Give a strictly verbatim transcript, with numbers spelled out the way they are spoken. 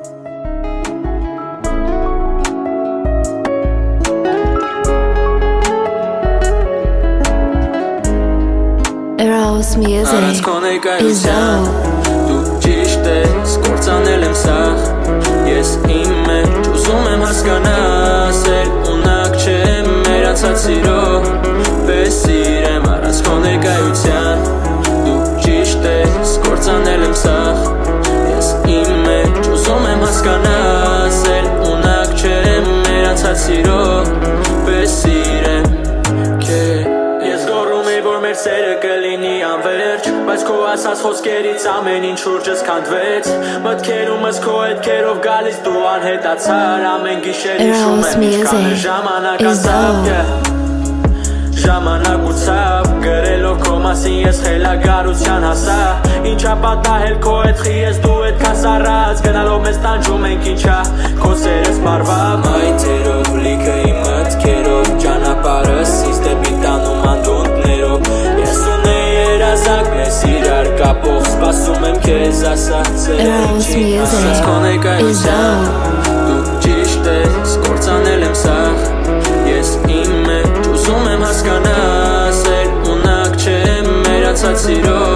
Eros music is dope. Դու ճիշտ ես, կործանել եմ սաղ Ես իմ մեջ ուզում եմ հասկանաս Էլ ունակ չեմ մեր անցած սիրո Պես սիրեմ առանց քո ներկայության Դու ճիշտ ես, կործանել եմ սաղ Ես իմ մեջ ուզում եմ հասկանաս Էլ ունակ չեմ մեր անցած սիրո Պես սիրեմ Ես գոռում էի, որ մեր սերը կլինի անվերջ Բայց քո ասած խոսքերից ամեն ինչ շուրջս քանդվեց Մտքերումս քո հետքերով գալիս դու անհետացար Ամեն գիշեր հիշում եմ ինչքան է ժամանակ անցավ Ժամանակ ու ցավ Գրելով քո մասին ես խելագարության հասա Ինչա պատահել քո հետ խի ես դու այդքան սառած Գնալով մեզ տանջում ենք ինչա Քո սերը սպառվա Մայթերով լիքը իմ մտքերով Ճանապարհս ինձ դեպի տանում անդունդներով Ես ունեի երազակ մեզ իրար կապող Սպասում եմ քեզ ասած Eros music is dope. Դու ճիշտ ես, կործանել եմ սաղ Ես իմ մեջ ուզում եմ հասկանաս Էլ ունակ չեմ մեր անցած սիրո